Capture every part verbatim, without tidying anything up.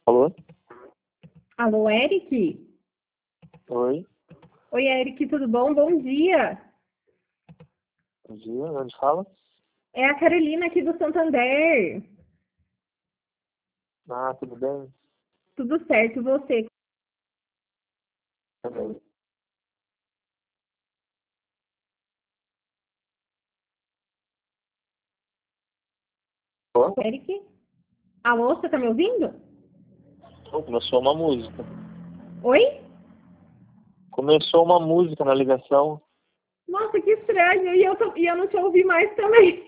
Alô? Alô, Eric? Oi, Oi, Eric, tudo bom? Bom dia. bom dia, onde fala? É a Carolina aqui do Santander. Ah, tudo bem? Tudo certo, e você? Também. Ó, Eric? Alô, você tá me ouvindo? oh, começou uma música. Oi? Começou uma música na ligação. Nossa, que estranho. E eu, tô- e eu não te ouvi mais também.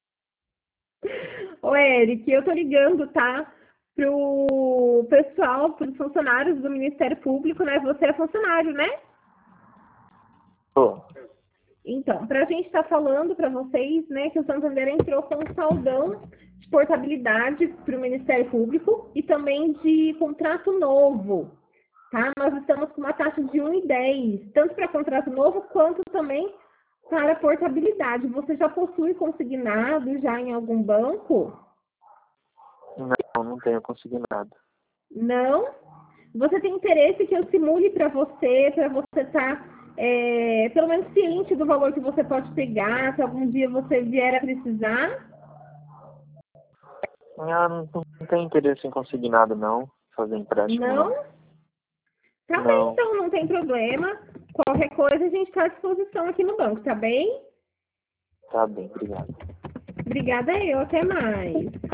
Ô, Eric, eu tô ligando, tá? Pro pessoal, pros funcionários do Ministério Público, né? Você é funcionário, né? Pô, Então, para a gente estar falando para vocês, né, que o Santander entrou com um saldão de portabilidade para o Ministério Público e também de contrato novo, tá? Nós estamos com uma taxa de um e dez, tanto para contrato novo quanto também para portabilidade. Você já possui consignado já em algum banco? não, não tenho conseguido nada. Não? Você tem interesse que eu simule para você, para você estar é, pelo menos ciente do valor que você pode pegar, se algum dia você vier a precisar? Ah, não, não tenho interesse em conseguir nada, não. Fazer empréstimo, Não? não. Tá bem, Não, então, não tem problema. Qualquer coisa a gente está à disposição aqui no banco, tá bem? tá bem, obrigado. Obrigada eu, até mais.